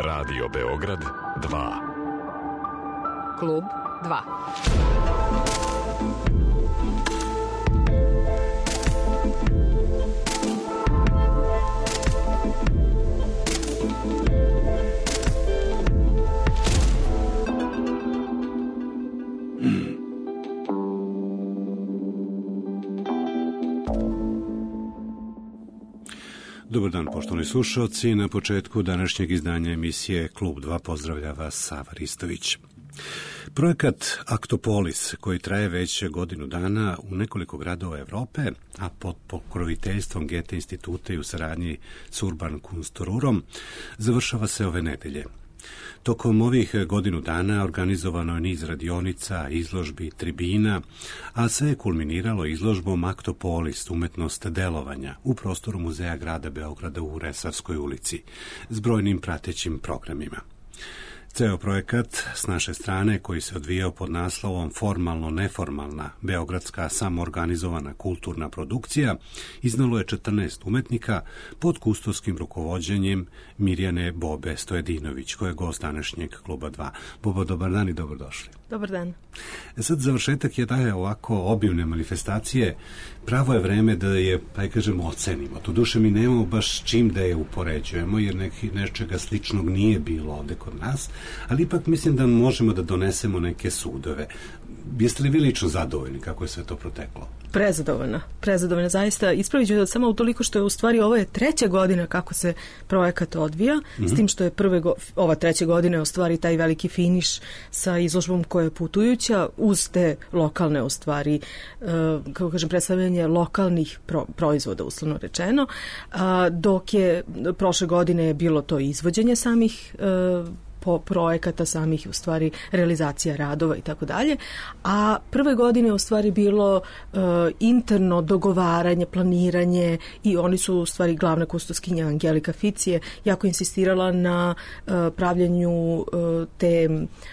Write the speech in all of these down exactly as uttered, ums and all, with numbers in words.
Radio Beograd dva. Klub dva. Dobar dan, poštovani slušalci. Na početku današnjeg izdanja emisije Klub dva pozdravlja vas Sava Ristović. Projekat Aktopolis, koji traje već godinu dana u nekoliko gradova Evrope, a pod pokroviteljstvom Goethe instituta i u saradnji s Urban Kunsturom, završava se ove nedelje. Tokom ovih godinu dana organizovano je niz radionica, izložbi, tribina, a sve je kulminiralo izložbom Aktopolis, umetnost delovanja, u prostoru Muzeja grada Beograda u Resavskoj ulici, s brojnim pratećim programima. Ceo projekat s naše strane, koji se odvijao pod naslovom Formalno-neformalna beogradska samoorganizovana kulturna produkcija, iznalo je četrnaest umetnika pod kustorskim rukovođenjem Mirjane Bobe Stojedinović, koja je gost današnjeg Kluba dva. Bobo, dobar dan i dobrodošli. Dobar dan. E sad, završetak je daje ovako obimne manifestacije. Pravo je vreme da je, pa je kažemo, ocenimo. To duše mi nemamo baš čim da je upoređujemo, jer neki, nečega sličnog nije bilo ovde kod nas, ali ipak mislim da možemo da donesemo neke sudove. Jeste li vi lično zadovoljni kako je sve to proteklo? Prezadovoljna, prezadovoljna, zaista. Ispravit ću samo utoliko što je u stvari ovo je treća godina kako se projekat odvija, mm-hmm. s tim što je prve go, ova treća godina je u stvari taj veliki finiš sa izložbom koja je putujuća uz te lokalne u stvari, uh, kako kažem, predstavljanje lokalnih pro, proizvoda, uslovno rečeno, uh, dok je prošle godine je bilo to izvođenje samih uh, po projekata samih, u stvari realizacija radova i tako dalje, a prve godine je u stvari bilo uh, interno dogovaranje, planiranje i oni su u stvari glavna kustoskinja Angelika Ficije jako insistirala na uh, pravljenju uh, te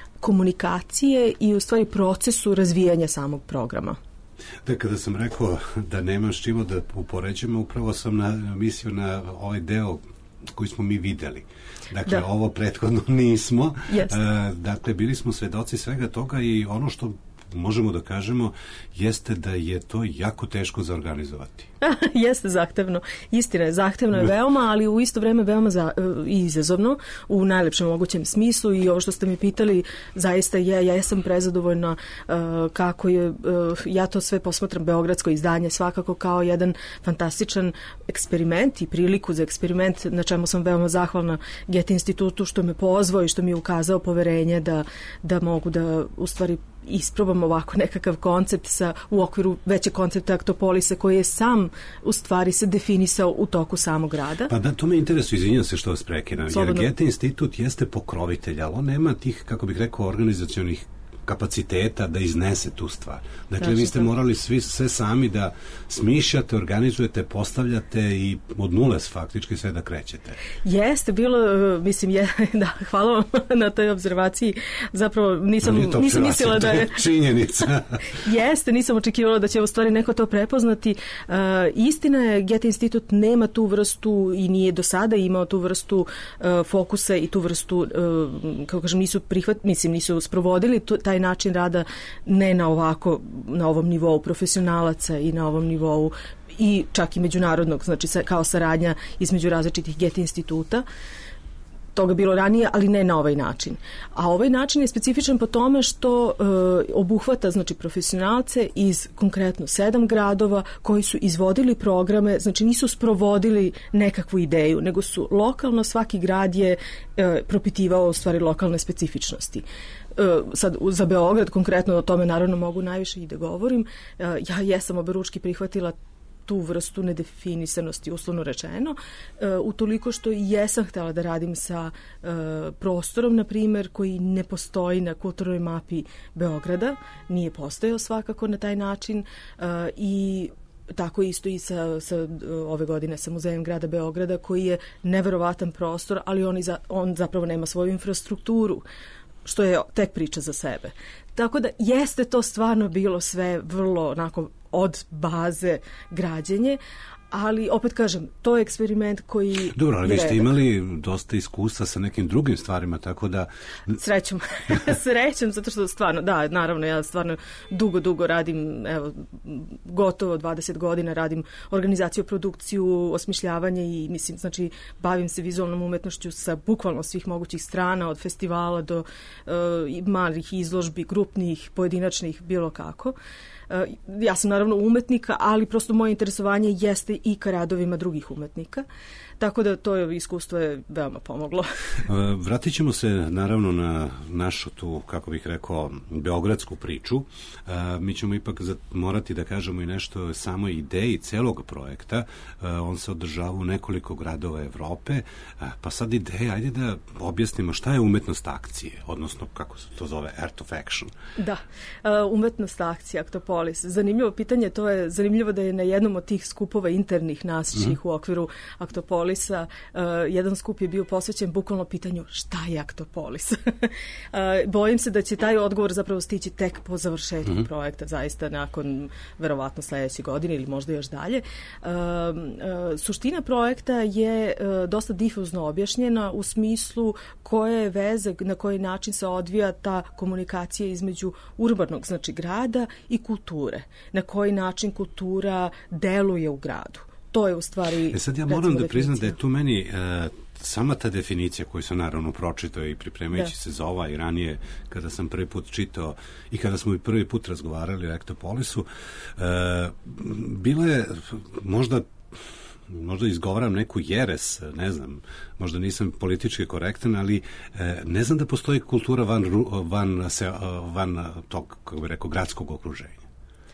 komunikacije i u stvari procesu razvijanja samog programa. Da, kada sam rekao da nemam s čimo da upoređujemo, upravo sam na, mislio na ovaj deo koji smo mi videli. Dakle, da. Ovo prethodno nismo. Yes. E, dakle, bili smo svedoci svega toga i ono što možemo da kažemo jeste da je to jako teško za organizovati. Jeste zahtevno. Istina je, zahtevno je veoma, ali u isto vreme veoma za, uh, izazovno u najlepšem mogućem smislu i ovo što ste mi pitali zaista je, ja sam prezadovoljna uh, kako je, uh, ja to sve posmatram beogradsko izdanje svakako kao jedan fantastičan eksperiment i priliku za eksperiment na čemu sam veoma zahvalna Goethe institutu što me pozvao i što mi je ukazao poverenje da, da mogu da u stvari isprobam ovako nekakav koncept sa, u okviru većeg koncepta Aktopolisa koji je sam u stvari se definisao u toku samog rada. Pa da, to me interesuje, izvinjam se što vas prekidam, jer Goethe institut jeste pokrovitelj, ali on nema tih, kako bih rekao, organizacionih kapaciteta da iznese tu stvar. Dakle, znači, vi ste morali svi, sve sami da smišljate, organizujete, postavljate i od nule faktički sve da krećete. Jeste, bilo, mislim, je, da, hvala vam na toj obzervaciji. Zapravo, nisam, nisam mislila da je... činjenica. Jeste, nisam očekivala da će u stvari neko to prepoznati. Uh, istina je, Goethe institut nema tu vrstu i nije do sada imao tu vrstu uh, fokusa i tu vrstu, uh, kako kažem, nisu prihvat, mislim, nisu sprovodili tu, taj način rada ne na ovako, na ovom nivou profesionalaca i na ovom nivou i čak i međunarodnog, znači kao saradnja između različitih Goethe instituta. Toga bilo ranije, ali ne na ovaj način. A ovaj način je specifičan po tome što e, obuhvata znači profesionalce iz konkretno sedam gradova koji su izvodili programe, znači nisu sprovodili nekakvu ideju, nego su lokalno, svaki grad je e, propitivao u stvari lokalne specifičnosti. Sad za Beograd konkretno o tome naravno mogu najviše i da govorim. Ja jesam oberučki prihvatila tu vrstu nedefinisanosti, uslovno rečeno, utoliko što jesam htjela da radim sa prostorom, na primjer, koji ne postoji na kulturnoj mapi Beograda, nije postojao svakako na taj način i tako isto i sa, sa ove godine sa Muzejem grada Beograda koji je neverovatan prostor, ali on, iza, on zapravo nema svoju infrastrukturu, što je tek priča za sebe. Tako da jeste to stvarno bilo sve vrlo onako od baze građenje, ali opet kažem, to je eksperiment koji... Dobro, ali vi ste imali dosta iskustva sa nekim drugim stvarima, tako da... Srećom. Srećom, zato što stvarno, da, naravno, ja stvarno dugo, dugo radim, evo, gotovo dvadeset godina radim organizaciju, produkciju, osmišljavanje i, mislim, znači, bavim se vizualnom umetnošću sa bukvalno svih mogućih strana, od festivala do uh, malih izložbi, grupnih, pojedinačnih, bilo kako. Ja sam naravno umetnika, ali prosto moje interesovanje jeste i ka radovima drugih umetnika. Tako da to je iskustvo je veoma pomoglo. Vratit ćemo se naravno na našu tu, kako bih rekao, beogradsku priču. Mi ćemo ipak morati da kažemo i nešto o samoj ideji celog projekta. On se održava u nekoliko gradova Evrope. Pa sad ideja, ajde da objasnimo šta je umetnost akcije, odnosno kako se to zove, Art of Action. Da, umetnost akcije, Aktopolis. Zanimljivo pitanje, to je zanimljivo da je na jednom od tih skupova internih nasjećih mm-hmm. u okviru Aktopolis Uh, jedan skup je bio posvećen bukvalno pitanju šta je Aktopolis. uh, bojim se da će taj odgovor zapravo stići tek po završetku mm-hmm. projekta, zaista nakon verovatno sledeće godine ili možda još dalje. Uh, uh, suština projekta je uh, dosta difuzno objašnjena u smislu koje je veze, na koji način se odvija ta komunikacija između urbanog, znači grada, i kulture. Na koji način kultura deluje u gradu. To je u stvari... E sad ja moram da priznam da je tu meni e, sama ta definicija koju sam naravno pročitao i pripremajući da. se za ova i ranije kada sam prvi put čitao i kada smo i prvi put razgovarali o Aktopolisu, e, bila je možda možda izgovaram neku jeres, ne znam, možda nisam politički korektan, ali e, ne znam da postoji kultura van, van, se, van tog, kako bih rekao, gradskog okruženja.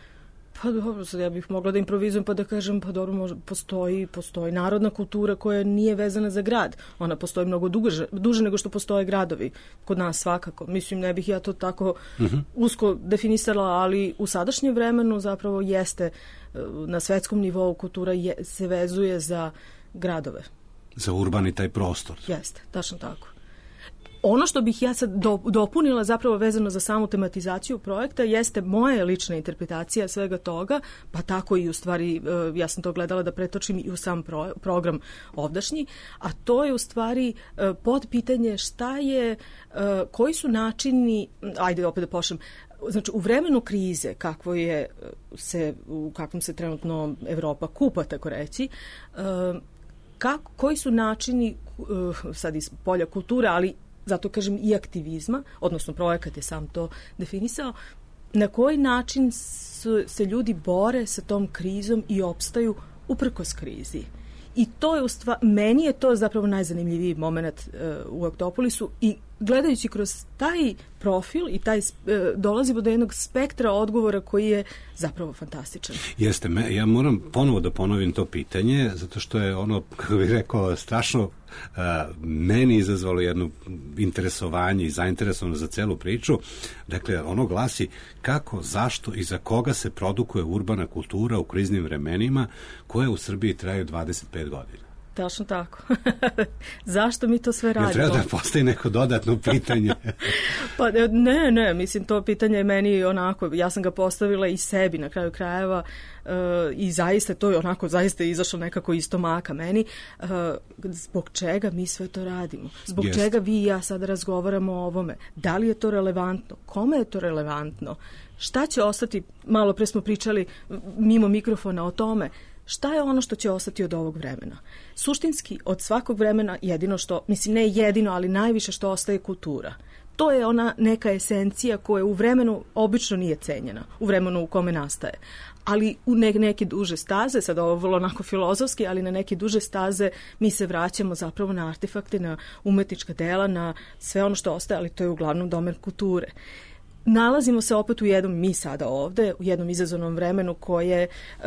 Pa dobro, sad ja bih mogla da improvizujem pa da kažem, pa dobro, možda postoji, postoji narodna kultura koja nije vezana za grad. Ona postoji mnogo duže, duže nego što postoje gradovi. Kod nas svakako. Mislim, ne bih ja to tako uh-huh. usko definisala, ali u sadašnjem vremenu zapravo jeste na svetskom nivou kultura je, se vezuje za gradove. Za urbani taj prostor. Jeste, tačno tako. Ono što bih ja sad do, dopunila zapravo vezano za samu tematizaciju projekta jeste moja lična interpretacija svega toga, pa tako i u stvari ja sam to gledala da pretočim i u sam pro, program ovdašnji, a to je u stvari podpitanje šta je, koji su načini, ajde opet da počnem, znači u vremenu krize kakvo je se, u kakvom se trenutno Evropa kupa, tako reći, kako, koji su načini sad iz polja kulture, ali zato kažem i aktivizma, odnosno projekat je sam to definisao, na koji način su, se ljudi bore sa tom krizom i opstaju uprkos krizi. I to je u stvari, meni je to zapravo najzanimljiviji moment uh, u Aktopolisu i gledajući kroz taj profil i taj uh, dolazimo do jednog spektra odgovora koji je zapravo fantastičan. Jeste, me, ja moram ponovo da ponovim to pitanje, zato što je ono, kako bih rekao, strašno uh, meni izazvalo jedno interesovanje i zainteresovano za celu priču. Dakle, ono glasi kako, zašto i za koga se produkuje urbana kultura u kriznim vremenima koje u Srbiji traju dvadeset pet godina. Tačno tako. Zašto mi to sve radimo? Ja treba da postoji neko dodatno pitanje. Pa ne, ne, mislim to pitanje je meni onako, ja sam ga postavila i sebi na kraju krajeva uh, i zaista to je onako, zaista je izašlo nekako iz stomaka meni. Uh, zbog čega mi sve to radimo? Zbog Jest. čega vi i ja sada razgovaramo o ovome? Da li je to relevantno? Kome je to relevantno? Šta će ostati, malo pre smo pričali mimo mikrofona o tome, šta je ono što će ostati od ovog vremena? Suštinski, od svakog vremena jedino što, mislim ne jedino, ali najviše što ostaje kultura. To je ona neka esencija koja u vremenu obično nije cenjena, u vremenu u kome nastaje. Ali u ne, neke duže staze, sad ovo vrlo onako filozofski, ali na neke duže staze mi se vraćamo zapravo na artefakte, na umetnička dela, na sve ono što ostaje, ali to je uglavnom domen kulture. Nalazimo se opet u jednom, mi sada ovde, u jednom izazovnom vremenu koje uh,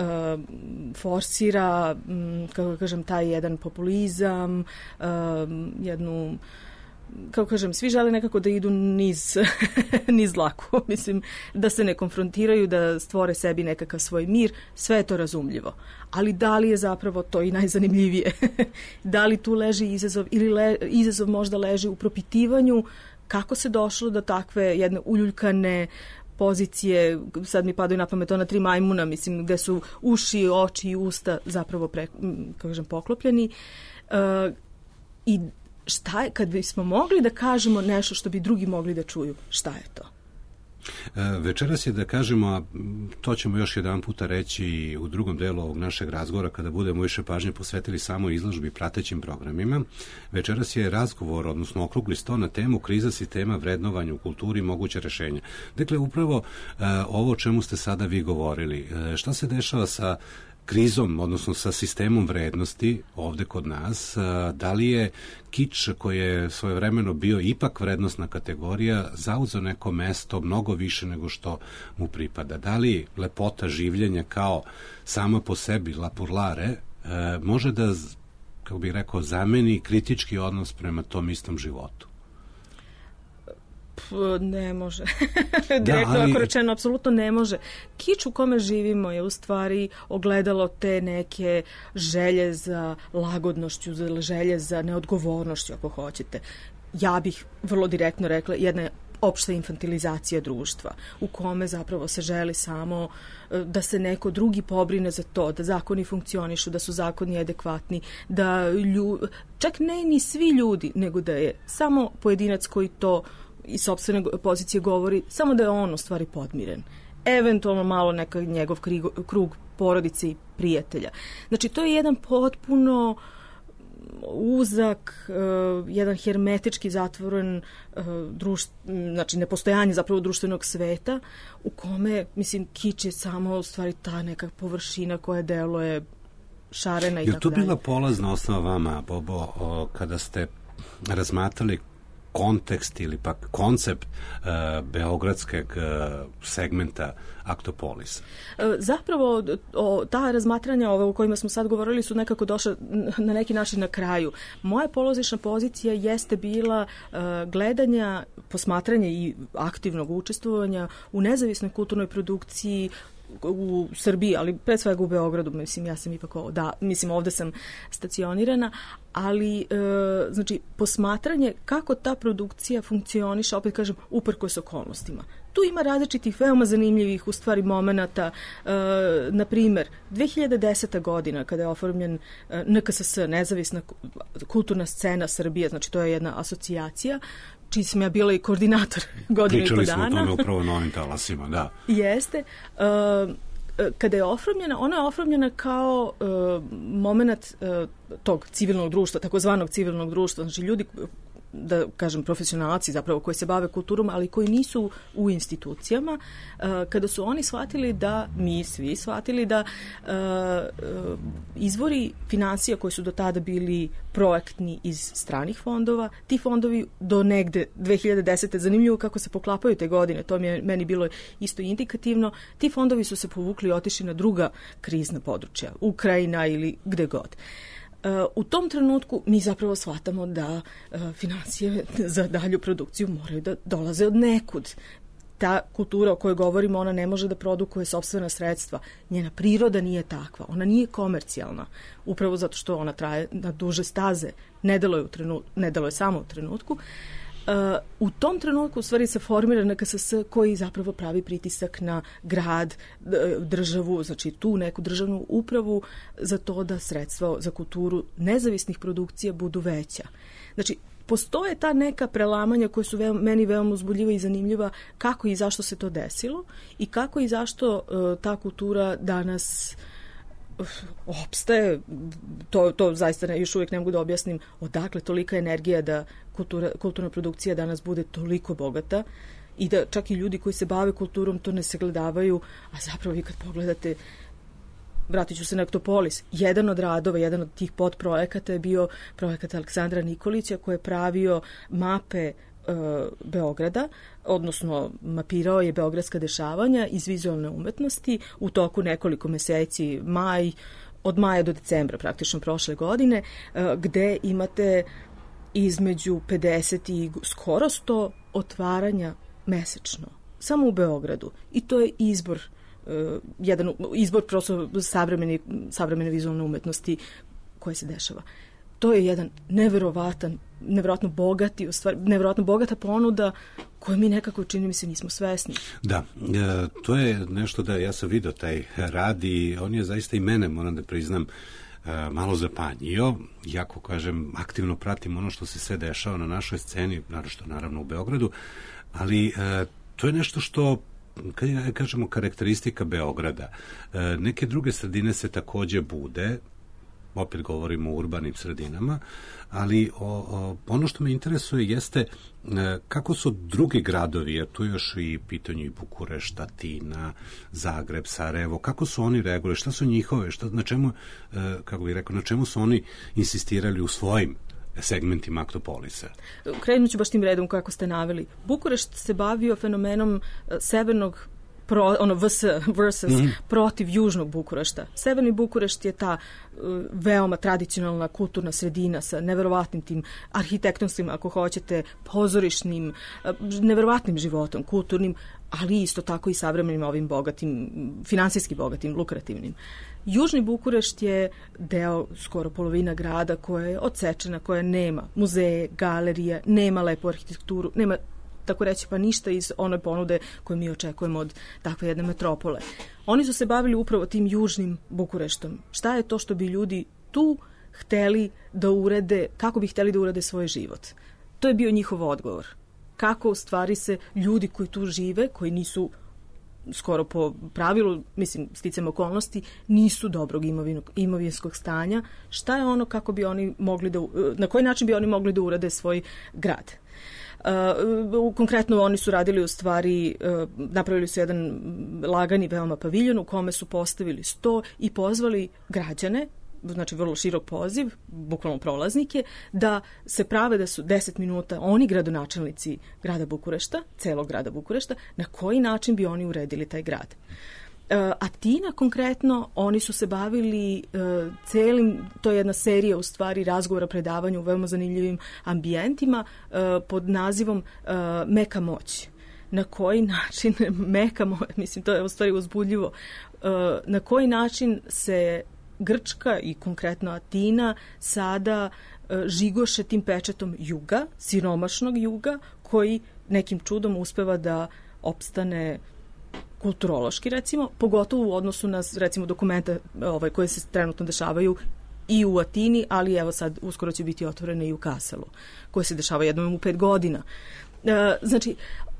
forsira, um, kako kažem, taj jedan populizam, uh, jednu, kako kažem, svi žele nekako da idu niz, niz dlaku, mislim, da se ne konfrontiraju, da stvore sebi nekakav svoj mir, sve je to razumljivo. Ali da li je zapravo to i najzanimljivije? Da li tu leži izazov ili le, izazov možda leži u propitivanju kako se došlo do takve jedne uljuljkane, pozicije, sad mi padaju na pamet ona tri majmuna, mislim, gde su uši, oči i usta zapravo pre, kako kažem, poklopljeni. Uh, I šta je, kad bismo mogli da kažemo nešto što bi drugi mogli da čuju, šta je to? Večeras je, da kažemo, a to ćemo još jedan puta reći u drugom delu ovog našeg razgovora kada budemo više pažnje posvetili samo izložbi i pratećim programima. Večeras je razgovor, odnosno okrugli sto na temu kriza sistema vrednovanja u kulturi i moguće rešenja. Dakle, upravo ovo o čemu ste sada vi govorili, šta se dešava sa krizom, odnosno sa sistemom vrednosti ovde kod nas, da li je kič koji je svojevremeno bio ipak vrednostna kategorija zauzeo neko mesto mnogo više nego što mu pripada? Da li lepota življenja kao sama po sebi la pourlare može da, kako bih rekao, zameni kritički odnos prema tom istom životu? Ne može. Direktno da, ali... ako rečeno, apsolutno ne može. Kič u kome živimo je u stvari ogledalo te neke želje za lagodnošću, za želje za neodgovornošću, ako hoćete. Ja bih vrlo direktno rekla, jedna je opšta infantilizacija društva, u kome zapravo se želi samo da se neko drugi pobrine za to, da zakoni funkcionišu, da su zakoni adekvatni, da lju... čak ne ni svi ljudi, nego da je samo pojedinac koji to iz sopstvene pozicije govori, samo da je on u stvari podmiren. Eventualno malo neka njegov krigo, krug porodice i prijatelja. Znači, to je jedan potpuno uzak, uh, jedan hermetički zatvoren uh, društv, znači nepostojanje zapravo društvenog sveta u kome, mislim, kič je samo u stvari ta neka površina koja deluje šarena i tako dalje. Je to bila polazna osnova vama, Bobo, o, kada ste razmatrali kontekst ili pak koncept uh, beogradskog uh, segmenta Aktopolisa? Zapravo, o, ta razmatranja ove o kojima smo sad govorili su nekako došle na neki način na kraju. Moja polazišna pozicija jeste bila uh, gledanja, posmatranja i aktivnog učestvovanja u nezavisnoj kulturnoj produkciji u Srbiji, ali pred svega u Beogradu, mislim, ja sam ipak ovo, da, mislim, ovde sam stacionirana, ali, e, znači, posmatranje kako ta produkcija funkcioniše, opet kažem, uprkos okolnostima. Tu ima različitih veoma zanimljivih u stvari momenata, e, na primer, dve hiljade deseta godina kada je oformljen e, N K S S, nezavisna kulturna scena Srbije, znači to je jedna asocijacija, čiji sam ja bila i koordinator godinu i po dana. Pričali smo o tome upravo na ovim talasima, da. Jeste. Uh, kada je ofromljena, ona je ofromljena kao uh, moment uh, tog civilnog društva, takozvanog civilnog društva, znači ljudi, da kažem profesionalci zapravo koji se bave kulturom, ali koji nisu u institucijama, uh, kada su oni shvatili da, mi svi shvatili da uh, uh, izvori financija koji su do tada bili projektni iz stranih fondova, ti fondovi do negde dve hiljade desete. zanimljivo kako se poklapaju te godine, to mi je meni bilo isto indikativno, ti fondovi su se povukli i otišli na druga krizna područja, Ukrajina ili gde god. Uh, u tom trenutku mi zapravo shvatamo da uh, financije za dalju produkciju moraju da dolaze od nekud. Ta kultura o kojoj govorimo, ona ne može da produkuje sopstvena sredstva. Njena priroda nije takva, ona nije komercijalna. Upravo zato što ona traje na duže staze, ne deluje, u trenutku, ne deluje samo u trenutku. Uh, u tom trenutku u stvari se formira N K S S koji zapravo pravi pritisak na grad, državu, znači tu neku državnu upravu za to da sredstva za kulturu nezavisnih produkcija budu veća. Znači, postoje ta neka prelamanja koje su veoma, meni veoma uzbudljiva i zanimljiva kako i zašto se to desilo i kako i zašto uh, ta kultura danas opstaje, to, to zaista ne, još uvijek ne mogu da objasnim odakle tolika energija da kultura, kulturna produkcija danas bude toliko bogata i da čak i ljudi koji se bave kulturom to ne sagledavaju, a zapravo vi kad pogledate, vratit ću se na Aktopolis, jedan od radova, jedan od tih podprojekata je bio projekat Aleksandra Nikolića koji je pravio mape Beograda, odnosno mapirao je beogradska dešavanja iz vizualne umetnosti u toku nekoliko meseci, maj, od maja do decembra praktično prošle godine, gde imate između pedeset i skoro sto otvaranja mesečno, samo u Beogradu. I to je izbor, jedan izbor prosto savremene, savremene vizualne umetnosti koje se dešava. to je jedan neverovatan, neverovatno bogati, u stvari, neverovatno bogata ponuda koju mi nekako, čini mi se, nismo svesni. Da, e, to je nešto da ja sam vidio taj rad i on je zaista i mene, moram da priznam, e, malo zapanjio. Jako, kažem, aktivno pratim ono što se sve dešava na našoj sceni, naročito naravno u Beogradu, ali e, to je nešto što, kad ja kažemo, karakteristika Beograda. E, neke druge sredine se takođe bude, opet govorimo o urbanim sredinama, ali o, o, ono što me interesuje jeste e, kako su drugi gradovi, jer tu još i pitanju i Bukurešt, Atina, Zagreb, Sarajevo, kako su oni reagovali, šta su njihove, šta, na čemu, e, kako bih rekao, na čemu su oni insistirali u svojim segmentima Aktopolisa? Krenut ću baš tim redom kako ste naveli. Bukurešt se bavio fenomenom severnog Pro, ono vs, versus mm-hmm. protiv južnog Bukurešta. Severni Bukurešt je ta uh, veoma tradicionalna kulturna sredina sa neverovatnim tim arhitektonskim, ako hoćete, pozorišnim, uh, neverovatnim životom, kulturnim, ali isto tako i savremenim ovim bogatim, finansijski bogatim, lukrativnim. Južni Bukurešt je deo, skoro polovina grada koja je odsečena, koja nema muzeje, galerije, nema lepu arhitekturu, nema tako reći pa ništa iz one ponude koju mi očekujemo od takve jedne metropole. Oni su se bavili upravo tim južnim Bukureštom. Šta je to što bi ljudi tu hteli da urede, kako bi hteli da urede svoj život? To je bio njihov odgovor. Kako u stvari se ljudi koji tu žive, koji nisu skoro po pravilu, mislim, sticam okolnosti, nisu dobrog imovinskog stanja, šta je ono kako bi oni mogli da, na koji način bi oni mogli da urade svoj grad? Uh, konkretno oni su radili u stvari, uh, napravili su jedan lagani veoma paviljon u kome su postavili sto i pozvali građane, znači vrlo širok poziv, bukvalno prolaznike, da se prave da su deset minuta oni gradonačelnici grada Bukurešta, celog grada Bukurešta, na koji način bi oni uredili taj grad. Uh, Atina konkretno, oni su se bavili uh, celim, to je jedna serija u stvari razgovora, predavanja u veoma zanimljivim ambijentima uh, pod nazivom uh, Meka moć. Na koji način meka moć, mislim to je u stvari uzbudljivo, uh, na koji način se Grčka i konkretno Atina sada uh, žigoše tim pečetom juga, siromašnog juga, koji nekim čudom uspeva da opstane kulturološki, recimo, pogotovo u odnosu na, recimo, dokumente ovaj, koje se trenutno dešavaju i u Atini, ali evo sad uskoro će biti otvorene i u Kasselu, koje se dešava jednom u pet godina. E, znači,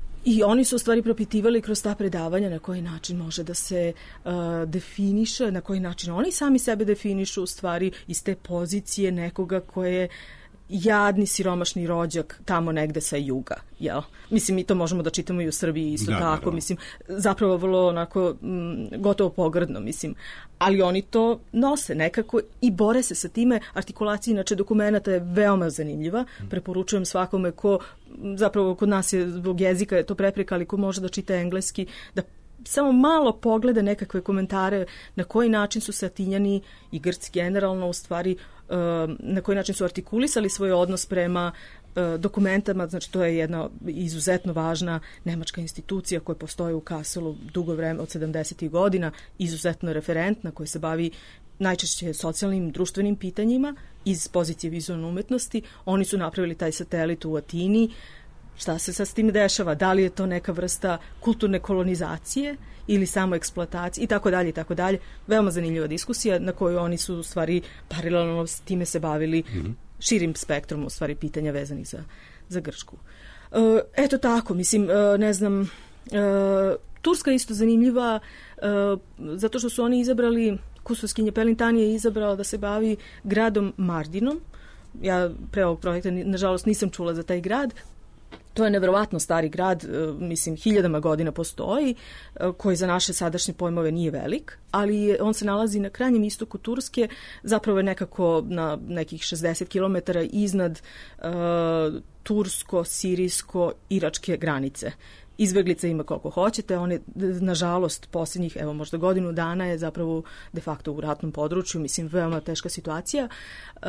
i oni su u stvari propitivali kroz ta predavanja na koji način može da se uh, definiše, na koji način oni sami sebe definišu u stvari iz te pozicije nekoga koje je jadni, siromašni rođak tamo negde sa juga, jel? Mislim, mi to možemo da čitamo i u Srbiji isto da, tako, da, mislim, zapravo vrlo onako m, gotovo pogrdno, mislim, ali oni to nose nekako i bore se sa time. Artikulacija inače dokumenta je veoma zanimljiva, preporučujem svakome ko, zapravo kod nas je zbog jezika je to prepreka, ali ko može da čita engleski, da samo malo pogleda nekakve komentare na koji način su se Atinjani i Grci generalno u stvari na koji način su artikulisali svoj odnos prema dokumentama, znači to je jedna izuzetno važna nemačka institucija koja postoji u Kasselu dugo vreme, od sedamdesetih godina, izuzetno referentna, koja se bavi najčešće socijalnim, društvenim pitanjima iz pozicije vizualne umetnosti. Oni su napravili taj satelit u Atini. Šta se sad s tim dešava? Da li je to neka vrsta kulturne kolonizacije ili samo eksploatacije i tako dalje i tako dalje. Veoma zanimljiva diskusija na kojoj oni su u stvari paralelno s time se bavili mm-hmm. širim spektrom u stvari pitanja vezanih za, za Grčku. E, eto tako, mislim, e, ne znam, e, Turska je isto zanimljiva e, zato što su oni izabrali, Kusoskinja Pelintani je izabrala da se bavi gradom Mardinom. Ja pre ovog projekta nažalost nisam čula za taj grad. To je neverovatno stari grad, mislim, hiljadama godina postoji, koji za naše sadašnje pojmove nije velik, ali on se nalazi na krajnjem istoku Turske, zapravo je nekako na nekih šezdeset kilometara iznad uh, tursko-sirijsko-iračke granice. Izbeglica ima koliko hoćete, on je, nažalost, posljednjih, evo možda godinu dana je zapravo de facto u ratnom području, mislim, veoma teška situacija. Uh,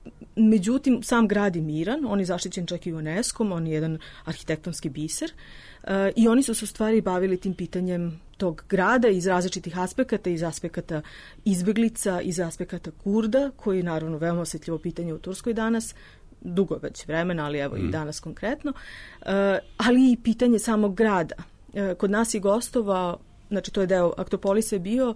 međutim, sam grad je miran, on je zaštićen čak i UNESCO-om, on je jedan arhitektonski biser. i oni su se u stvari bavili tim pitanjem tog grada iz različitih aspekata, iz aspekata izbeglica, iz aspekata Kurda, koji je naravno veoma osjetljivo pitanje u Turskoj danas, dugo već vremena, ali evo mm. i danas konkretno, ali i pitanje samog grada. Kod nas je gostovao, znači to je deo Aktopolisa je bio,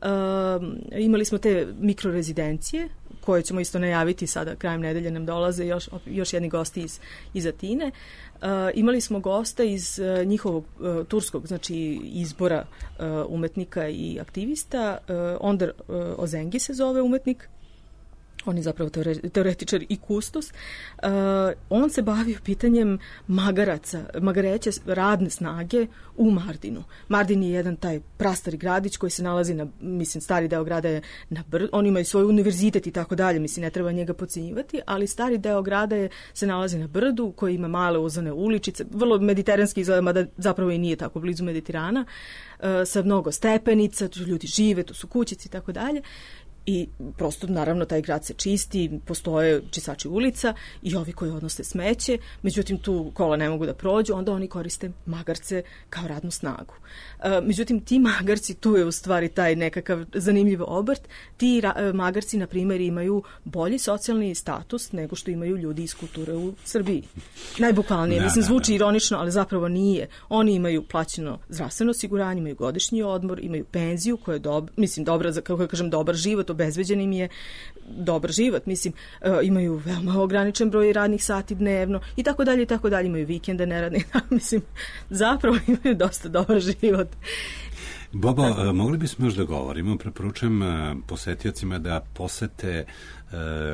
imali smo te mikrorezidencije, koje ćemo isto najaviti sada, krajem nedelje nam dolaze još, još jedni gosti iz, iz Atine. Uh, imali smo gosta iz uh, njihovog uh, turskog, znači izbora uh, umetnika i aktivista. Uh, Onder uh, Ozengi se zove umetnik. On je zapravo teoretičar i kustos. Uh, on se bavio pitanjem magaraca, magareće radne snage u Mardinu. Mardin je jedan taj prastari gradić koji se nalazi na, mislim, stari deo grada je na brdu. On ima i svoj univerzitet i tako dalje, mislim, ne treba njega podcjenjivati, ali stari deo grada je, se nalazi na brdu koji ima male uzane uličice, vrlo mediteranski izgleda, mada zapravo i nije tako blizu Mediterana, uh, sa mnogo stepenica, tu ljudi žive, tu su kućici i tako dalje. I prosto, naravno, taj grad se čisti, postoje čistači ulica i ovi koji odnose smeće, međutim, tu kola ne mogu da prođu, onda oni koriste magarce kao radnu snagu. E, međutim, ti magarci, tu je u stvari taj nekakav zanimljiv obrt, ti ra- magarci, na primjer, imaju bolji socijalni status nego što imaju ljudi iz kulture u Srbiji. Najbukvalnije, mislim, zvuči ironično, ali zapravo nije. Oni imaju plaćeno zdravstveno osiguranje, imaju godišnji odmor, imaju penziju koja je dob- mislim, dobra, kako kažem, dobar život, obezbeđen im je dobar život, mislim, uh, imaju veoma ograničen broj radnih sati dnevno i tako dalje i tako dalje, imaju vikende neradne, mislim, zapravo imaju dosta dobar život. Bobo, uh, mogli bismo još da govorimo, preporučujem uh, posetiocima da posete uh,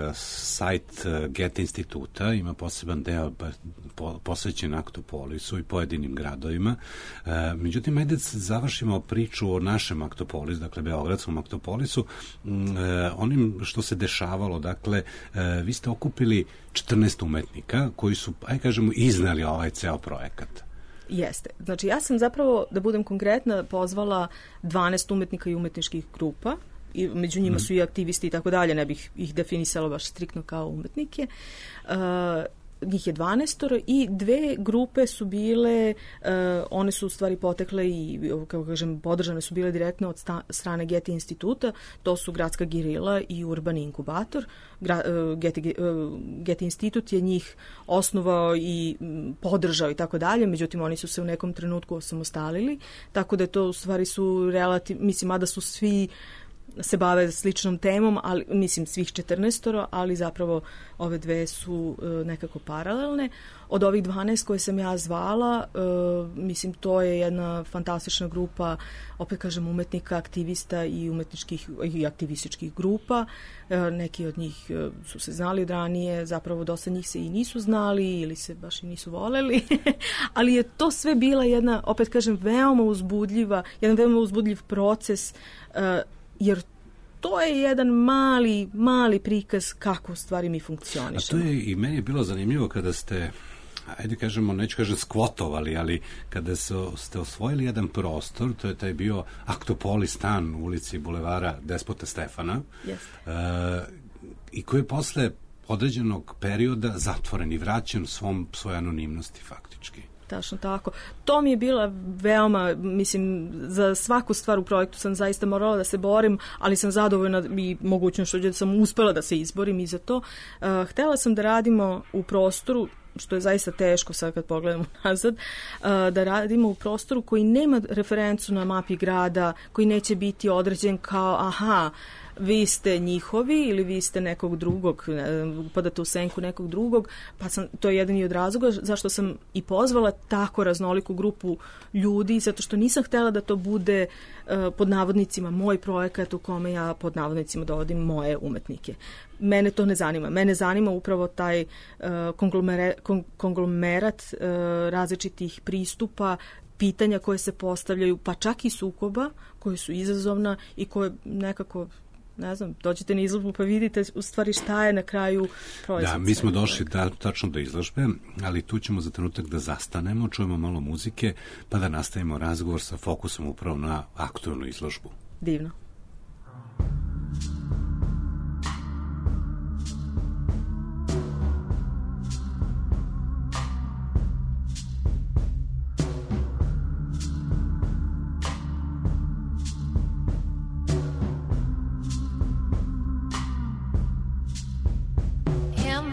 sajt uh, Goethe instituta, ima poseban deo po, posvećen Aktopolisu i pojedinim gradovima. Uh, međutim, ajde završimo priču o našem Aktopolisu, dakle Beogradskom Aktopolisu, uh, onim što se dešavalo, dakle, uh, vi ste okupili četrnaest umetnika koji su, aj kažemo, iznali ovaj ceo projekat. Jeste. Znači, ja sam zapravo, da budem konkretna, pozvala dvanaest umetnika i umetničkih grupa, i među njima su i aktivisti i tako dalje, ne bih ih definisala baš striktno kao umetnike. Uh, njih je dvanaestoro i dve grupe su bile, uh, one su u stvari potekle i, kako kažem, podržane su bile direktno od sta, strane Goethe instituta, to su Gradska gerila i Urbani inkubator. Gra, uh, Goethe, uh, Goethe institut je njih osnovao i m, podržao i tako dalje, međutim oni su se u nekom trenutku osamostalili, tako da to u stvari su relativ, mislim, mada su svi se bave sličnom temom, ali mislim svih četrnaestoro, ali zapravo ove dve su e, nekako paralelne. Od ovih dvanaest koje sam ja zvala, e, mislim to je jedna fantastična grupa, opet kažem, umetnika, aktivista i umetničkih i aktivističkih grupa. E, neki od njih e, su se znali od ranije, zapravo dosta njih se i nisu znali ili se baš i nisu voleli, ali je to sve bila jedna, opet kažem, veoma uzbudljiva, jedan veoma uzbudljiv proces, e, jer to je jedan mali, mali prikaz kako u stvari mi funkcionišemo. A to je i meni je bilo zanimljivo kada ste, ajde kažemo, neću kažem skvotovali, ali kada ste osvojili jedan prostor, to je taj bio Aktopolis stan u ulici Bulevara Despota Stefana, yes. uh, i koji je posle određenog perioda zatvoren i vraćen svom, svoj anonimnosti faktički. Tačno tako. To mi je bila veoma, mislim, za svaku stvar u projektu sam zaista morala da se borim, ali sam zadovoljna i mogućnošću da sam uspela da se izborim i za to. Uh, htela sam da radimo u prostoru, što je zaista teško sad kad pogledamo nazad, uh, da radimo u prostoru koji nema referencu na mapi grada, koji neće biti određen kao, aha, vi ste njihovi ili vi ste nekog drugog, upadate u senku nekog drugog, pa sam, to je jedan i od razloga zašto sam i pozvala tako raznoliku grupu ljudi, zato što nisam htjela da to bude uh, pod navodnicima moj projekat u kome ja pod navodnicima dovodim moje umetnike. Mene to ne zanima. Mene zanima upravo taj uh, konglomere, kon, konglomerat uh, različitih pristupa, pitanja koje se postavljaju, pa čak i sukoba koje su izazovna i koje nekako, ne znam, dođete na izložbu pa vidite u stvari šta je na kraju proizvod. Da, mi smo došli da, tačno do izložbe, ali tu ćemo za trenutak da zastanemo, čujemo malo muzike, pa da nastavimo razgovor sa fokusom upravo na aktuelnu izložbu. Divno.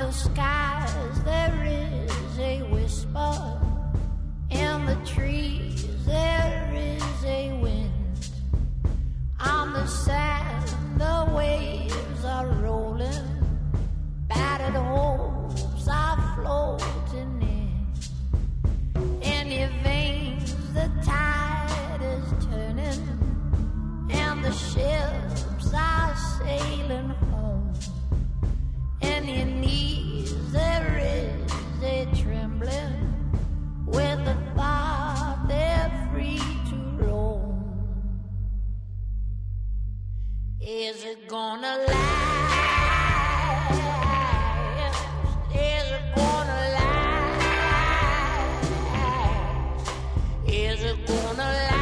the skies there is a whisper, in the trees there is a wind, on the sand the waves are rolling, battered hopes are floating in, in your veins the tide is turning, and the ships are sailing home. In your knees there is a trembling, with the thought they're free to roam. Is it gonna last? Is it gonna last? Is it gonna last?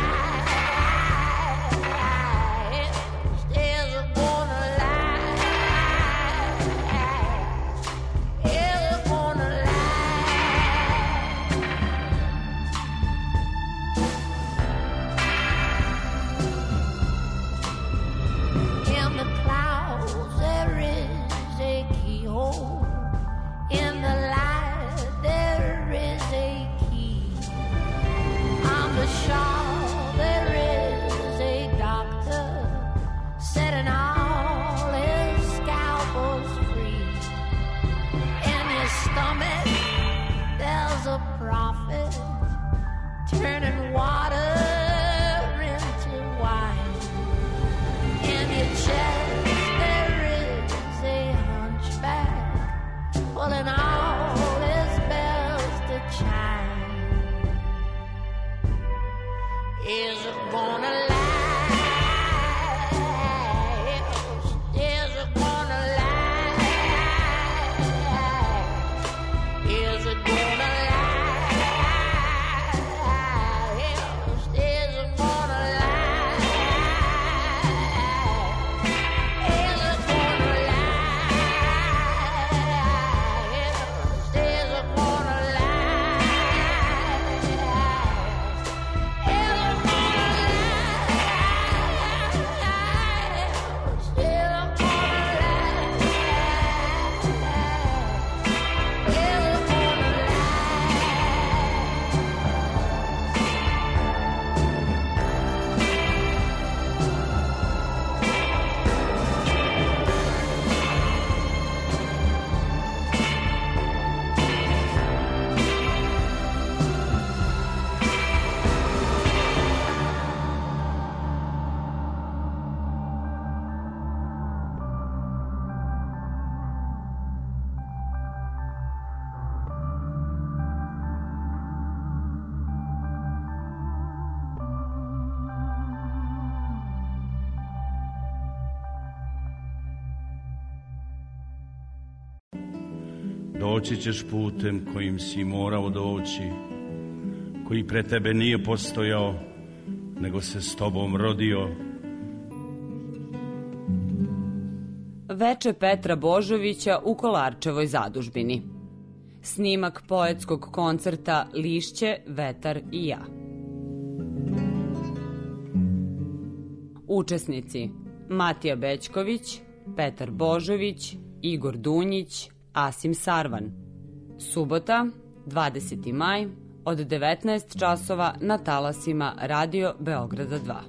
Turning water into wine. In your chest there is a hunchback, pulling all his bells to chime. Is it gonna last? Is it gonna last? Is it gonna last? Doći ćeš putem kojim si morao doći, koji pre tebe nije postojao, nego se s tobom rodio. Veče Petra Božovića u Kolarčevoj zadužbini. Snimak poetskog koncerta Lišće, vetar i ja. Učesnici: Matija Bećković, Petar Božović, Igor Dunjić, Asim Sarvan. Subota, dvadeseti maj, od devetnaest časova na talasima Radio Beograda dva.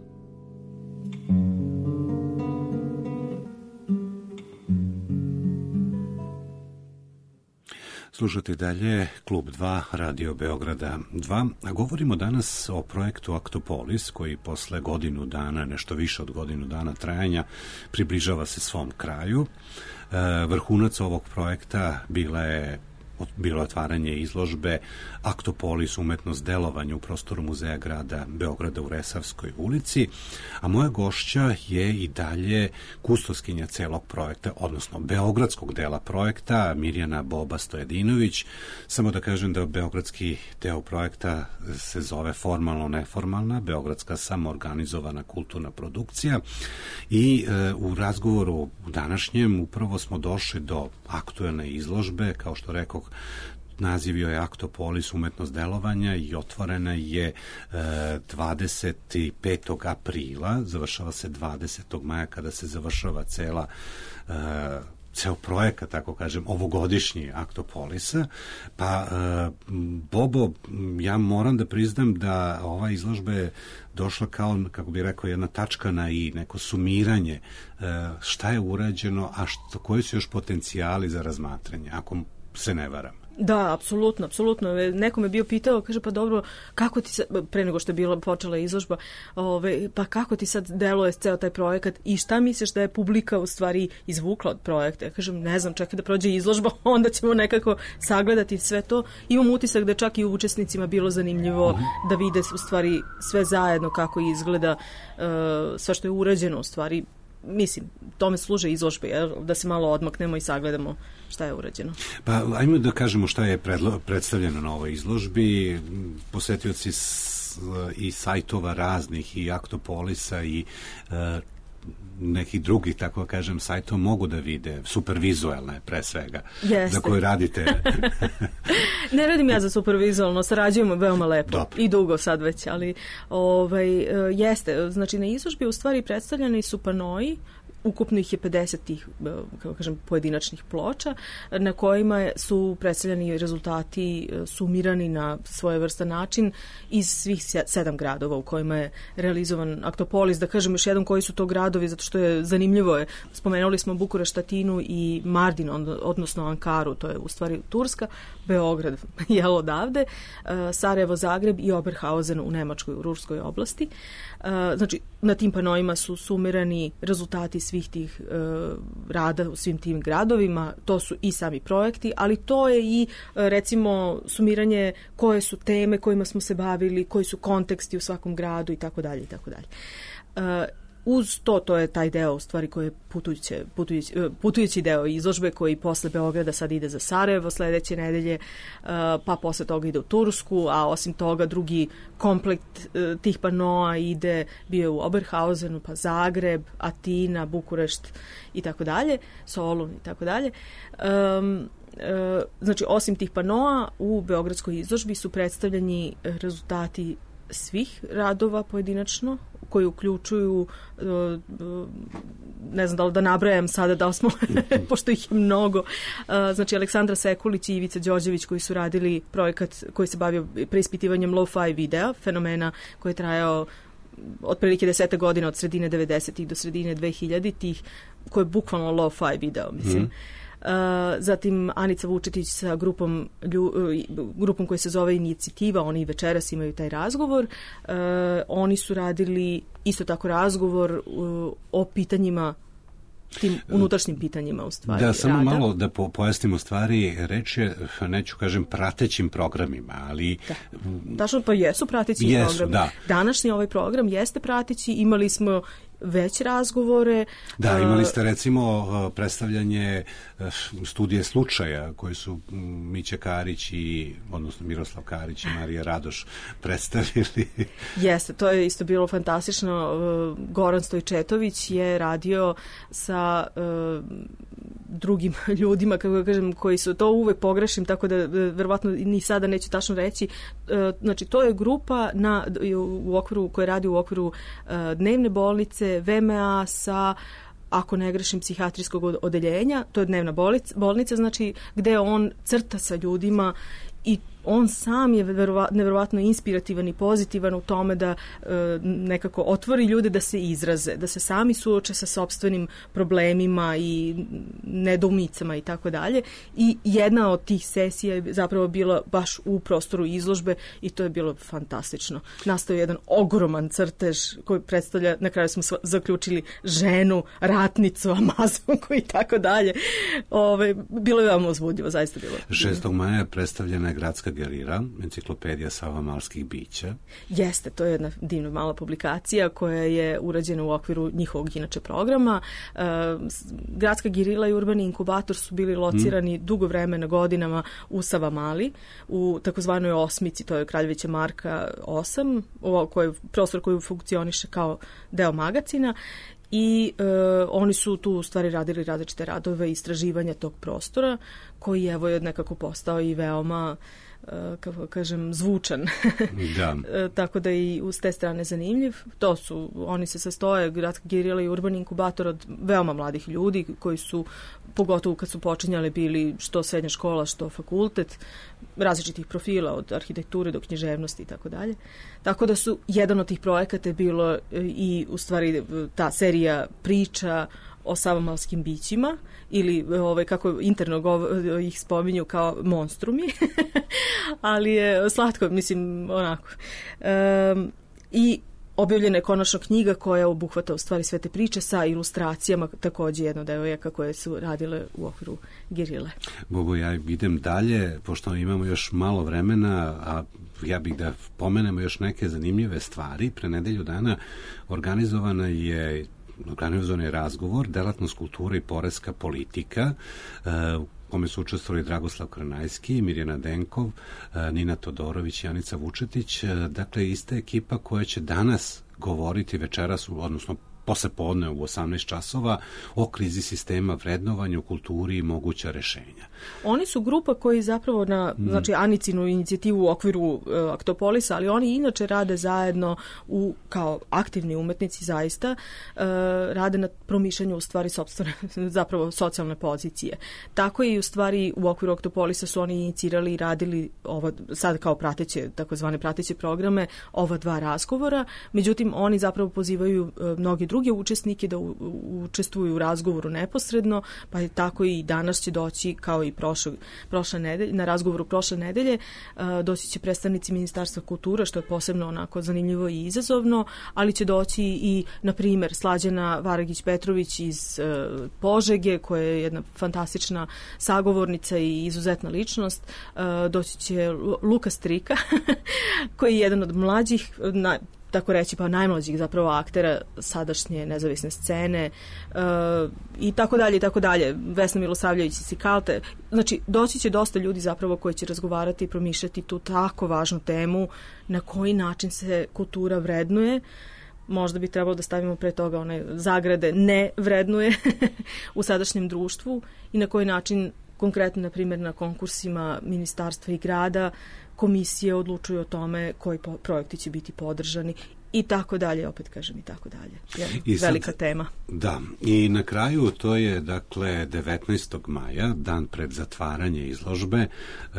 Slušate dalje Klub dva Radio Beograda dva, a govorimo danas o projektu Aktopolis, koji posle godinu dana, nešto više od godinu dana trajanja, približava se svom kraju. Vrhunac ovog projekta bila je bilo otvaranje izložbe Aktopolis, umetnost delovanja u prostoru Muzeja grada Beograda u Resavskoj ulici, a moja gošća je i dalje kustoskinja celog projekta, odnosno beogradskog dela projekta, Mirjana Boba Stojedinović. Samo da kažem da beogradski deo projekta se zove formalno neformalna, beogradska samoorganizovana kulturna produkcija i e, u razgovoru današnjem upravo smo došli do aktuelne izložbe, kao što rekao, naziv joj je Aktopolis, umetnost delovanja, i otvorena je e, dvadeset petog aprila, završava se dvadesetog maja kada se završava cela e, ceo projekat, tako kažem, ovogodišnji Aktopolisa, pa Bobo, ja moram da priznam da ova izložba je došla kao, kako bih rekao, jedna tačka na i, neko sumiranje šta je urađeno, a što, koji su još potencijali za razmatranje, ako se ne varam. Da, apsolutno, apsolutno. Neko me bio pitao, kaže, pa dobro, kako ti sad, pre nego što je bila počela izložba, ove, pa kako ti sad deluje ceo taj projekat i šta misliš da je publika u stvari izvukla od projekta? Ja kažem, ne znam, čekaj da prođe izložba, onda ćemo nekako sagledati sve to. Imam utisak da je čak i u učesnicima bilo zanimljivo da vide u stvari sve zajedno kako izgleda uh, sve što je urađeno u stvari. Mislim, tome služe izložbe, jel? Da se malo odmaknemo i sagledamo šta je urađeno. Pa, ajmo da kažemo šta je predlo, predstavljeno na ovoj izložbi. Posetioci s, i sajtova raznih, i Aktopolisa, i uh, nekih drugih, tako kažem, sajtova mogu da vide, supervizualne pre svega, Jeste. za koje radite. Ne radim ja za supervizualno, sarađujemo veoma lepo. Dobro. I dugo sad već, ali ovaj, jeste, znači na izložbi u stvari predstavljeni su panoi, ukupno ih je pedeset tih, kako kažem, pojedinačnih ploča na kojima su predstavljeni rezultati sumirani na svojevrstan način iz svih sedam gradova u kojima je realizovan Aktopolis. Da kažem još jednom koji su to gradovi, zato što je zanimljivo je. Spomenuli smo Bukurešt, Atinu i Mardin, odnosno Ankaru, to je u stvari Turska, Beograd je odavde, Sarajevo, Zagreb i Oberhausen u Nemačkoj, u Ruskoj oblasti. Znači, na tim panoima su sumirani rezultati svih tih uh, rada u svim tim gradovima, to su i sami projekti, ali to je i recimo sumiranje koje su teme kojima smo se bavili, koji su konteksti u svakom gradu i tako dalje i tako dalje. Uz to, to je taj deo u stvari koji je putujući, putujući, putujući deo izložbe koji posle Beograda sad ide za Sarajevo sledeće nedelje, pa posle toga ide u Tursku, a osim toga drugi komplekt tih panoa ide, bio je u Oberhausenu, pa Zagreb, Atina, Bukurešt i tako dalje, Solun i tako dalje. Um, znači, osim tih panoa u Beogradskoj izložbi su predstavljeni rezultati svih radova pojedinačno, koji uključuju, ne znam da li da nabrajam sada da smo, pošto ih je mnogo, znači Aleksandra Sekulić i Ivica Đorđević koji su radili projekat koji se bavio preispitivanjem lo-fi videa, fenomena koji je trajao otprilike desete godine od sredine devedesetih do sredine dvehiljaditih, koji je bukvalno lo-fi video, mislim. Mm. Uh, zatim Anica Vučetić sa grupom, lju, uh, grupom koja se zove Inicijativa, oni večeras imaju taj razgovor. Uh, oni su radili isto tako razgovor uh, o pitanjima, tim unutrašnjim pitanjima u stvari. Da, samo rada. malo da po, pojasnimo stvari, reč je, neću kažem pratećim programima, ali... Da. Tačno, pa jesu prateći jesu, programi. Da. Današnji ovaj program jeste prateći, imali smo već razgovore. Da, imali ste recimo predstavljanje studije slučaja koje su Mića Karić i, odnosno Miroslav Karić i Marija Radoš predstavili. Jeste, to je isto bilo fantastično. Goran Stojčetović je radio sa uh, drugim ljudima, kako kažem, koji su, to uvek pogrešim, tako da verovatno ni sada neću tačno reći. Uh, znači, to je grupa na, u okviru, koja radi u okviru uh, dnevne bolnice V M A sa, ako ne grešim, psihijatrijskog odeljenja, to je dnevna bolnica, bolnica, znači gde on crta sa ljudima i on sam je neverovatno inspirativan i pozitivan u tome da e, nekako otvori ljude da se izraze, da se sami suoče sa sopstvenim problemima i nedoumicama i tako dalje. I jedna od tih sesija je zapravo bila baš u prostoru izložbe i to je bilo fantastično. Nastao je jedan ogroman crtež koji predstavlja, na kraju smo zaključili ženu, ratnicu, amazonku i tako dalje. Ove, bilo je veoma uzbudljivo, zaista bilo. šestog maja predstavljena je Gradska gerila, enciklopedija savamalskih bića. Jeste, to je jedna divna mala publikacija koja je urađena u okviru njihovog inače programa. E, Gradska gerila i urbani inkubator su bili locirani mm. dugo vremena godinama u Savamali, u takozvanoj osmici, to je Kraljevića Marka osam, ovo koji, prostor koji funkcioniše kao deo magacina. I e, oni su tu u stvari radili različite radove istraživanja tog prostora koji evo je nekako postao i veoma kako kažem, zvučan. Da. Tako da i uz te strane zanimljiv. To su, oni se sastoje, Gradska gerila i urbani inkubator od veoma mladih ljudi koji su, pogotovo kad su počinjali, bili što srednja škola, što fakultet, različitih profila od arhitekture do književnosti i tako dalje. Tako da su, jedan od tih projekata je bilo i u stvari ta serija priča o savomalskim bićima ili ovaj, kako interno gov- ih spominju kao monstrumi, ali je slatko, mislim, onako. Um, I objavljena je konačno knjiga koja obuhvata u stvari sve te priče sa ilustracijama, takođe jedno devojaka koje su radile u okviru gerile. Bobo, ja idem dalje, pošto imamo još malo vremena, a ja bih da pomenemo još neke zanimljive stvari. Pre nedelju dana organizovana je organizovan je razgovor Delatnost kulture i poreska politika, u kome su učestvovali Dragoslav Kranajski, Mirjana Denkov, Nina Todorović i Janica Vučetić. Dakle, ista ekipa koja će danas govoriti večeras, odnosno posle podne u osamnaest časova, o krizi sistema vrednovanja u kulturi i moguća rešenja. Oni su grupa koji zapravo na, mm. znači, Anicinu inicijativu u okviru uh, Aktopolisa, ali oni inače rade zajedno u, kao aktivni umetnici zaista, uh, rade na promišljanju u stvari sopstvene, zapravo socijalne pozicije. Tako i u stvari u okviru Aktopolisa su oni inicirali i radili ova, sad kao prateće, takozvane prateće programe, ova dva razgovora. Međutim, oni zapravo pozivaju uh, mnogi drugi druge učesnike da u, u, učestvuju u razgovoru neposredno, pa je tako i danas će doći, kao i prošle, prošle nedelje, na razgovoru prošle nedelje, uh, doći će predstavnici Ministarstva kulture, što je posebno onako zanimljivo i izazovno, ali će doći i, na primjer, Slađana Varagić-Petrović iz uh, Požege, koja je jedna fantastična sagovornica i izuzetna ličnost. Uh, doći će Luka Strika, koji je jedan od mlađih, na, tako reći, pa najmlađih zapravo aktera sadašnje nezavisne scene, uh, i tako dalje i tako dalje. Vesna Milosavljević iz Sikalte. Znači, doći će dosta ljudi zapravo koji će razgovarati i promišljati tu tako važnu temu, na koji način se kultura vrednuje. Možda bi trebalo da stavimo pre toga one zagrade ne vrednuje u sadašnjem društvu i na koji način konkretno, na primjer, na konkursima ministarstva i grada komisije odlučuju o tome koji po, projekti će biti podržani i tako dalje, opet kažem i tako dalje. Je, sad, velika tema. Da, i na kraju to je, dakle, devetnaestog maja, dan pred zatvaranje izložbe. E,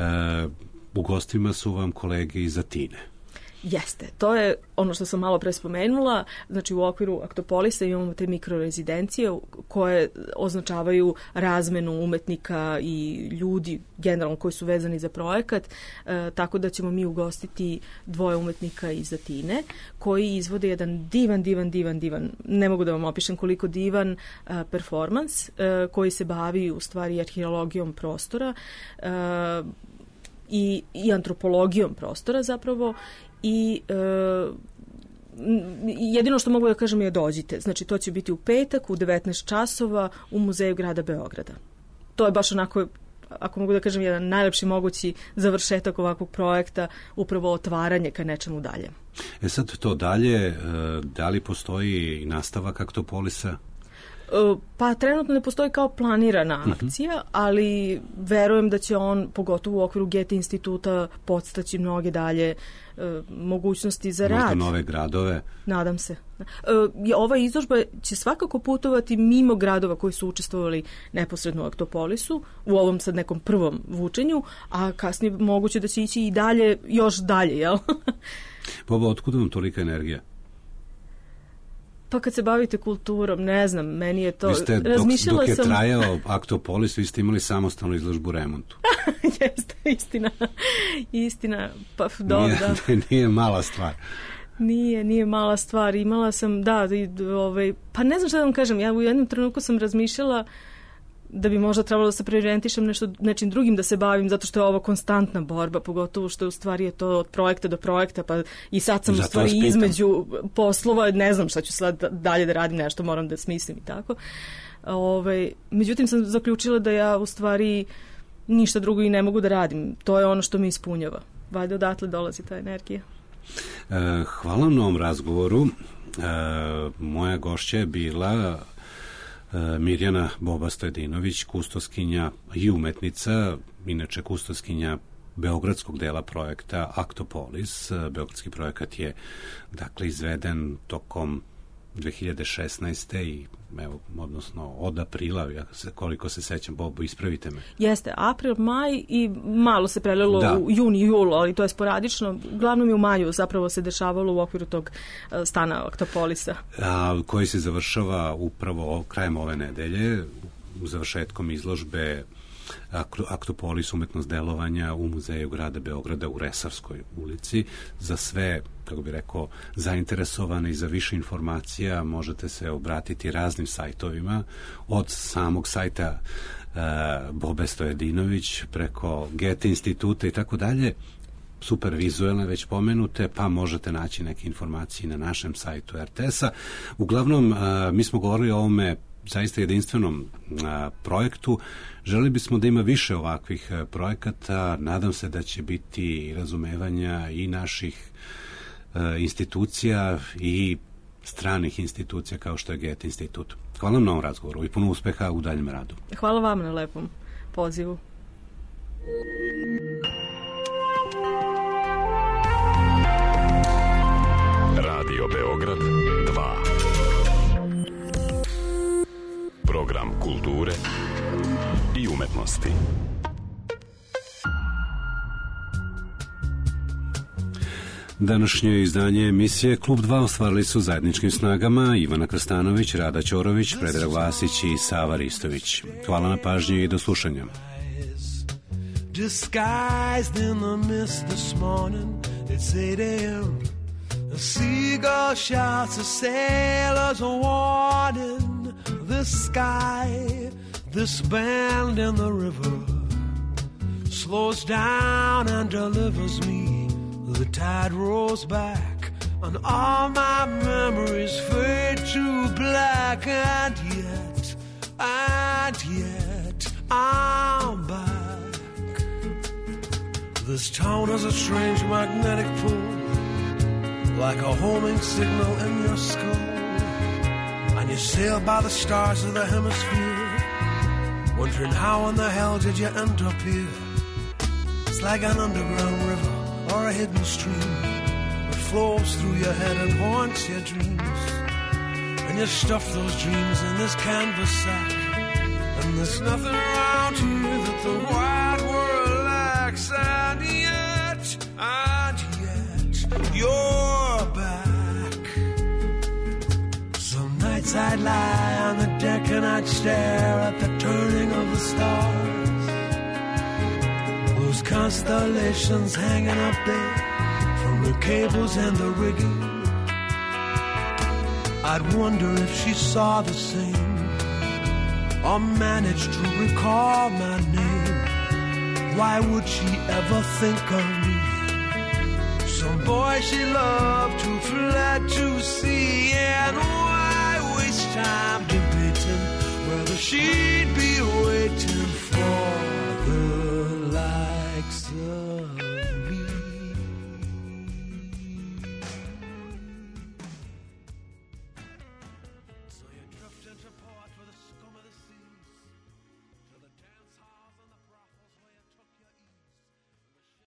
u gostima su vam kolege iz Atine. Jeste, to je ono što sam malo pre spomenula, znači u okviru Aktopolisa imamo te mikrorezidencije koje označavaju razmenu umetnika i ljudi generalno koji su vezani za projekat, e, tako da ćemo mi ugostiti dvoje umetnika iz Atine koji izvode jedan divan, divan, divan, divan, ne mogu da vam opišem koliko divan e, performans e, koji se bavi u stvari arheologijom prostora e, i, i antropologijom prostora zapravo. I e, jedino što mogu da kažem je dođite. Znači, to će biti u petak u devetnaest časova u Muzeju grada Beograda. To je baš onako, ako mogu da kažem, jedan najlepši mogući završetak ovakvog projekta, upravo otvaranje ka nečemu dalje. E sad to dalje, da li postoji nastavak Aktopolisa? Pa trenutno ne postoji kao planirana akcija, uh-huh. ali verujem da će on, pogotovo u okviru Goethe instituta, podstaći mnoge dalje e, mogućnosti za rad. Možda nove gradove. Nadam se. E, ova izložba će svakako putovati mimo gradova koji su učestvovali neposredno u Aktopolisu, u ovom sad nekom prvom vučenju, a kasnije moguće da će ići i dalje, još dalje, jel? Bobo, otkud vam tolika energija? Pa kad se bavite kulturom, ne znam, meni je to... Vi ste, dok, dok je sam... trajao Aktopolis, vi ste imali samostalnu izložbu Remontu. Jeste, istina. Istina, pa dobro, nije, da. Nije mala stvar. Nije, nije mala stvar. Imala sam, da, ovaj, pa ne znam šta da vam kažem, ja u jednom trenutku sam razmišljala da bi možda trebalo da se preorijentišem nešto, nečim drugim da se bavim, zato što je ovo konstantna borba, pogotovo što je u stvari je to od projekta do projekta, pa i sad sam zato u stvari između poslova, ne znam šta ću sad dalje da radim, nešto moram da smislim i tako. Ove, međutim sam zaključila da ja u stvari ništa drugo i ne mogu da radim. To je ono što me ispunjava. Valjda odatle dolazi ta energija. E, hvala na ovom razgovoru. E, moja gošća je bila Mirjana Boba Stojadinović, kustoskinja i umetnica, inače kustoskinja beogradskog dela projekta Aktopolis. Beogradski projekat je dakle izveden tokom dve hiljade šesnaeste i evo, odnosno od aprila, ja se, koliko se sećam, Bobo, ispravite me. Jeste, april, maj i malo se prelilo da. u juni, jul, ali to je sporadično. Uglavnom i u maju zapravo se dešavalo u okviru tog stana Aktopolisa. A, koji se završava upravo krajem ove nedelje, u završetkom izložbe Aktopolis, umetnost delovanja u Muzeju grada Beograda u Resavskoj ulici. Za sve, kako bi rekao, zainteresovane i za više informacija možete se obratiti raznim sajtovima, od samog sajta uh, Bobe Stojedinović preko Goethe instituta i tako dalje, super vizuelne već pomenute, pa možete naći neke informacije na našem sajtu er te es-a. Uglavnom, uh, mi smo govorili o ovome zaista jedinstvenom a, projektu. Želeli bismo da ima više ovakvih a, projekata. Nadam se da će biti razumevanja i naših a, institucija i stranih institucija kao što je Goethe institut. Hvala vam na ovom razgovoru i puno uspeha u daljem radu. Hvala vam na lepom pozivu. Radio Beograd dva. Program kulture i umetnosti. Današnje izdanje emisije Klub dva ostvarili su zajedničkim snagama Ivana Krstanović, Rada Ćorović, Predrag Vasić i Sava Ristović. Hvala na pažnji i do slušanja. Disguised in the mist this morning, it's eight a.m. A seagull shouts a sailor's warning. The sky, this bend in the river, slows down and delivers me. The tide rolls back and all my memories fade to black. And yet, and yet, I'm back. This town has a strange magnetic pull, like a homing signal in your skull. And you sail by the stars of the hemisphere, wondering how in the hell did you end up here. It's like an underground river or a hidden stream that flows through your head and haunts your dreams. And you stuff those dreams in this canvas sack, and there's nothing around here that the wide world lacks. And yet, and yet, you're back. I'd lie on the deck and I'd stare at the turning of the stars, those constellations hanging up there from the cables and the rigging. I'd wonder if she saw the same or managed to recall my name. Why would she ever think of me? Some boy she loved who fled to sea, and time debating whether she'd be waiting for the likes of